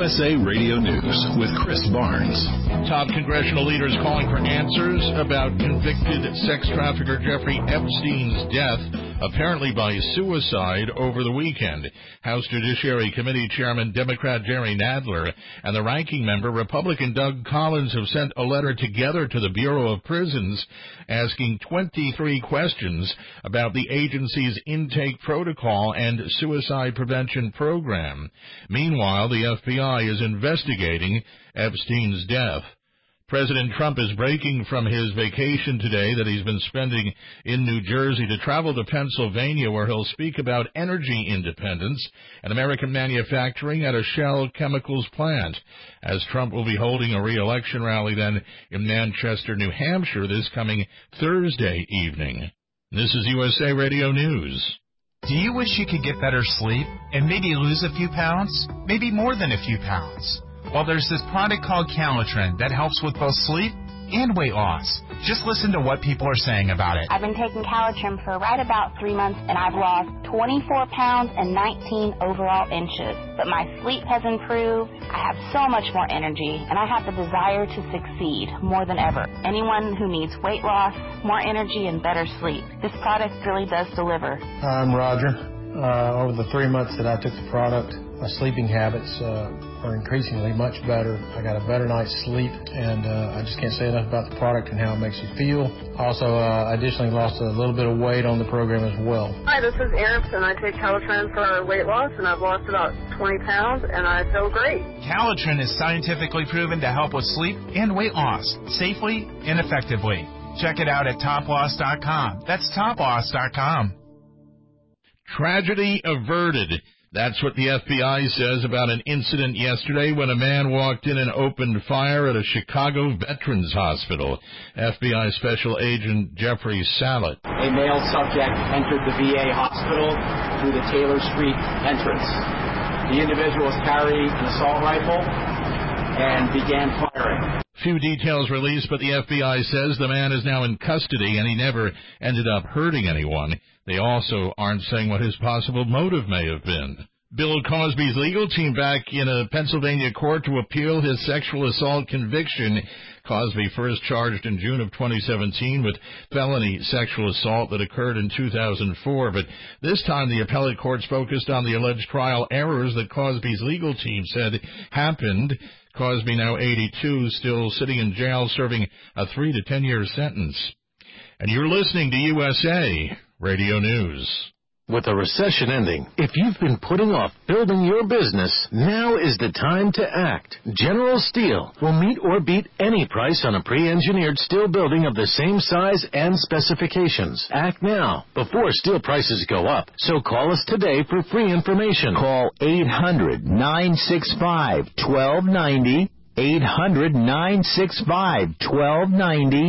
USA Radio News with Chris Barnes. Top congressional leaders calling for answers about convicted sex trafficker Jeffrey Epstein's death, apparently by suicide, over the weekend. House Judiciary Committee Chairman Democrat Jerry Nadler and the ranking member Republican Doug Collins have sent a letter together to the Bureau of Prisons asking 23 questions about the agency's intake protocol and suicide prevention program. Meanwhile, the FBI is investigating Epstein's death. President Trump is breaking from his vacation today that he's been spending in New Jersey to travel to Pennsylvania, where he'll speak about energy independence and American manufacturing at a Shell Chemicals plant, as Trump will be holding a re-election rally then in Manchester, New Hampshire this coming Thursday evening. This is USA Radio News. Do you wish you could get better sleep and maybe lose a few pounds? Maybe more than a few pounds? Well, there's this product called Calitrin that helps with both sleep and weight loss. Just listen to what people are saying about it. I've been taking Calitrin for right about 3 months, and I've lost 24 pounds and 19 overall inches. But my sleep has improved. I have so much more energy, and I have the desire to succeed more than ever. Anyone who needs weight loss, more energy, and better sleep, this product really does deliver. I'm Roger. Over the 3 months that I took the product, my sleeping habits are increasingly much better. I got a better night's sleep, and I just can't say enough about the product and how it makes you feel. Also, additionally lost a little bit of weight on the program as well. Hi, this is Erin, and I take Calitrin for weight loss, and I've lost about 20 pounds, and I feel great. Calitrin is scientifically proven to help with sleep and weight loss safely and effectively. Check it out at toploss.com. That's toploss.com. Tragedy averted. That's what the FBI says about an incident yesterday when a man walked in and opened fire at a Chicago Veterans Hospital. FBI Special Agent Jeffrey Salet. A male subject entered the VA hospital through the Taylor Street entrance. The individual was carrying an assault rifle and began firing. Few details released, but the FBI says the man is now in custody and he never ended up hurting anyone. They also aren't saying what his possible motive may have been. Bill Cosby's legal team back in a Pennsylvania court to appeal his sexual assault conviction. Cosby first charged in June of 2017 with felony sexual assault that occurred in 2004, but this time the appellate courts focused on the alleged trial errors that Cosby's legal team said happened. Cosby, now 82, still sitting in jail serving a 3 to 10 year sentence. And you're listening to USA Radio News. With a recession ending, if you've been putting off building your business, now is the time to act. General Steel will meet or beat any price on a pre-engineered steel building of the same size and specifications. Act now, before steel prices go up. So call us today for free information. Call 800-965-1290. 800-965-1290,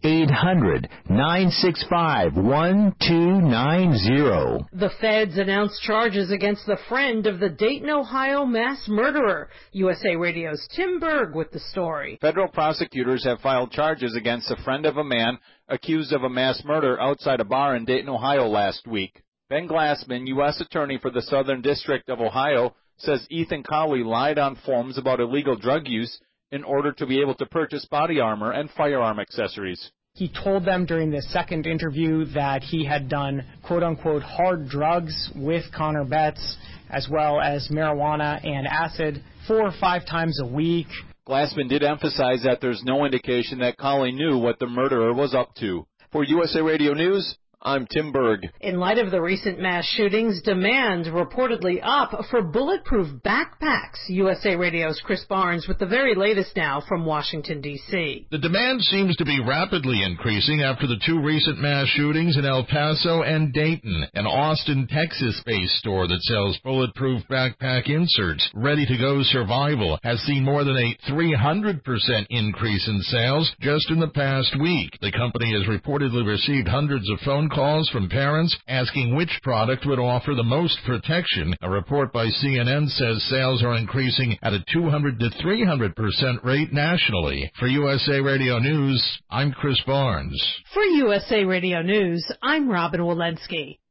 800-965-1290. The feds announced charges against the friend of the Dayton, Ohio mass murderer. USA Radio's Tim Berg with the story. Federal prosecutors have filed charges against a friend of a man accused of a mass murder outside a bar in Dayton, Ohio last week. Ben Glassman, U.S. Attorney for the Southern District of Ohio, says Ethan Cowley lied on forms about illegal drug use in order to be able to purchase body armor and firearm accessories. He told them during the second interview that he had done quote-unquote hard drugs with Connor Betts, as well as marijuana and acid 4 or 5 times a week. Glassman did emphasize that there's no indication that Cowley knew what the murderer was up to. For USA Radio News, I'm Tim Berg. In light of the recent mass shootings, demand reportedly up for bulletproof backpacks. USA Radio's Chris Barnes with the very latest now from Washington, D.C. The demand seems to be rapidly increasing after the 2 recent mass shootings in El Paso and Dayton. An Austin, Texas-based store that sells bulletproof backpack inserts, Ready-to-Go Survival, has seen more than a 300% increase in sales just in the past week. The company has reportedly received hundreds of phone calls from parents asking which product would offer the most protection. A report by CNN says sales are increasing at a 200 to 300% rate nationally. For USA Radio News, I'm Chris Barnes. For USA Radio News, I'm Robin Walensky.